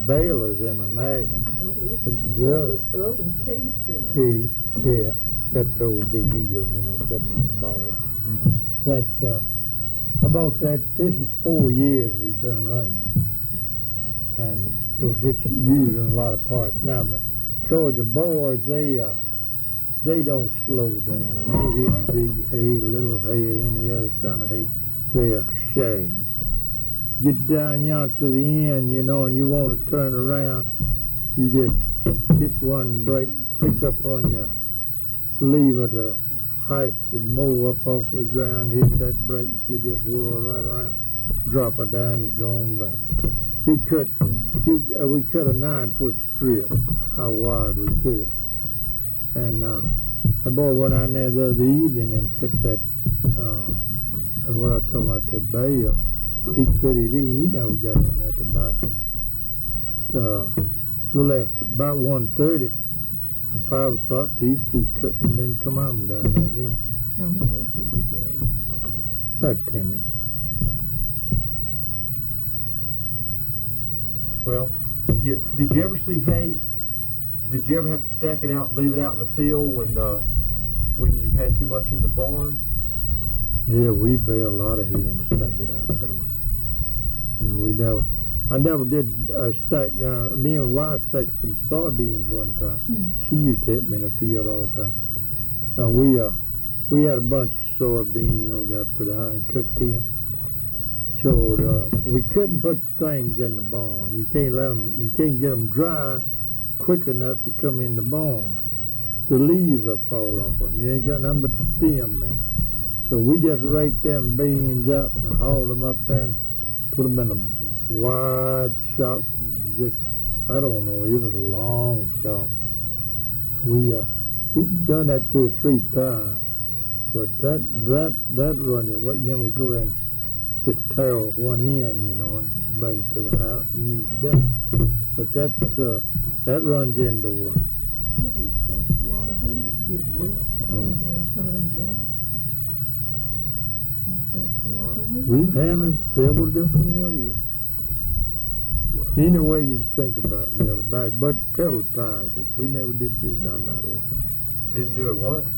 balers in a naggin. Well, it's The oven's case in. case, yeah. That's the old big eagle, sitting on the ball. Mm-hmm. That's, about that, this is 4 years we've been running it. And, of course, it's using a lot of parts now, but, of course, the boys, they don't slow down. They hit big hay, little hay, any other kind of hay. They're shade. Get down yonder to the end, and you want to turn around, you just hit one brake, pick up on your lever to hoist your mower up off the ground, hit that brake, you just whirl right around, drop it down, you're going back. We cut a 9-foot strip, how wide we could. And that boy went out there the other evening and cut that, what I talking about, that bale. He cut it in, he never got on that about, we left about 1:30. 5 o'clock, he's through cutting and then come on down there then. How many acres you got here? About 10 acres. Well, did you ever see hay? Did you ever have to stack it out, leave it out in the field when you had too much in the barn? Yeah, we bale a lot of hay and stack it out that way. And I never did stack, me and my wife stacked some soybeans one time. She used to hit me in the field all the time. We had a bunch of soybeans, got to put out and cut them. So we couldn't put things in the barn. You can't get them dry quick enough to come in the barn. The leaves will fall off them. You ain't got nothing but the stem there. So we just raked them beans up and hauled them up there and put them in a wide shock. I don't know, it was a long shock. We'd done that 2 or 3 times. But that run, we go in, just tear one end, and bring it to the house and use that. But that runs indoors. This is just a lot of hay. It gets wet and turns black. It's just a lot of hay. We've handled several different ways. Any way you think about it, but pelletize it. We never did do none that way. Didn't do it what?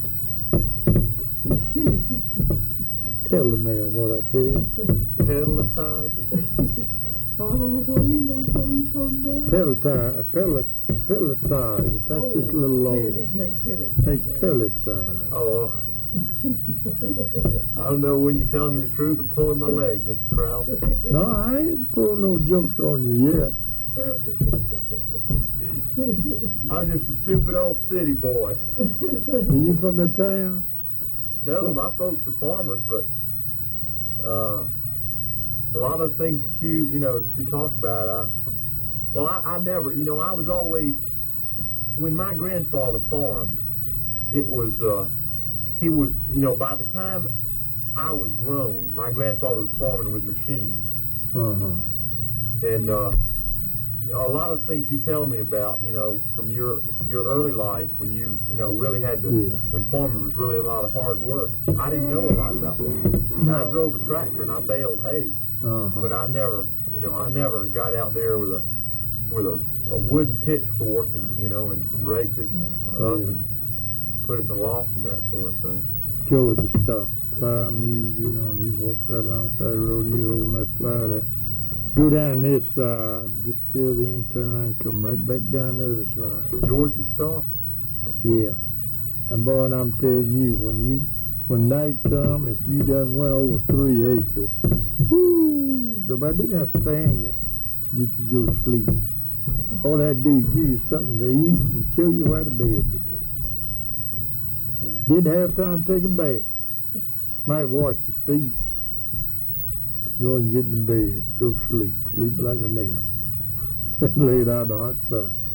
Tell the man what I said. Pelletize it? Oh, he knows what he's talking about. Pelletize it. That's just a little old. Make pellets out of it. Oh. I don't know when you're telling me the truth or pulling my leg, Mr. Krause. No, I ain't pulling no jokes on you yet. I'm just a stupid old city boy. Are you from the town? No, my folks are farmers, but a lot of the things that you talk about, I never, I was always, when my grandfather farmed, it was, he was, by the time I was grown, my grandfather was farming with machines. And a lot of things you tell me about, from your early life when you really had to, when farming was really a lot of hard work. I didn't know a lot about that. No. I drove a tractor and I baled hay, but I never got out there with a wooden pitchfork and and raked it up and put it in the loft and that sort of thing. Georgia stock plow mule, and he walked right alongside the road and you holding that plow there. Go down this side, get to the end, turn around, and come right back down the other side. Georgia stock? Yeah. And boy, and I'm telling you, when night come, if you done went over 3 acres, whoo, nobody didn't have to fan you, get you to go to sleep. All they had to do is give you something to eat and show you where the bed was at. Yeah. Didn't have time to take a bath. Might wash your feet. Go and get in bed. Go to sleep. Sleep like a nigger. Lay it out in the hot sun.